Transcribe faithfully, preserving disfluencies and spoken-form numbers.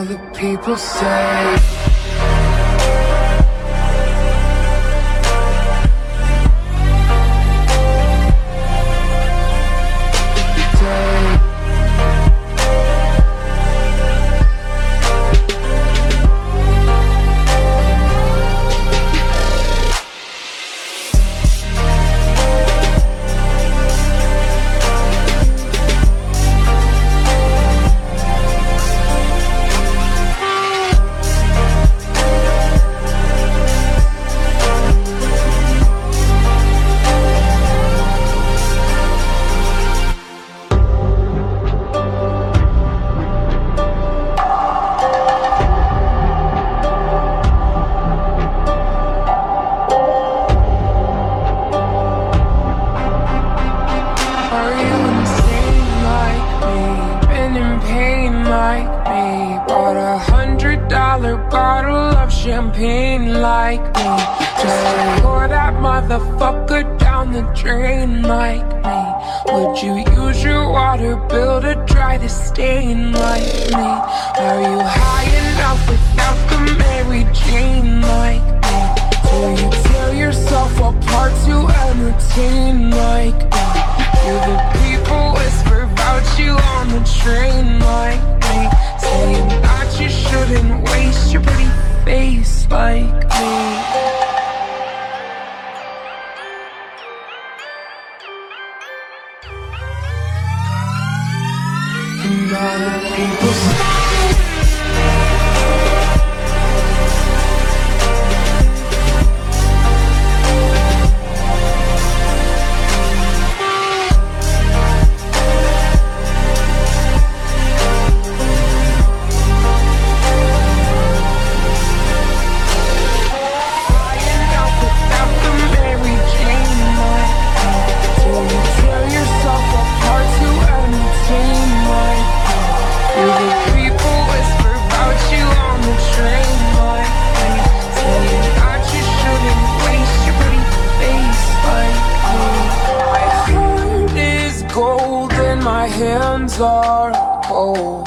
the people say. Champagne like me, just pour that motherfucker down the drain like me. Would you use your water bill to dry the stain like me? Are you high enough without the Mary Jane like me? Do you tear yourself apart to entertain like me? Do the people whisper about you on the train like me, saying that you shouldn't waste your pretty face like me? And other people say are cold.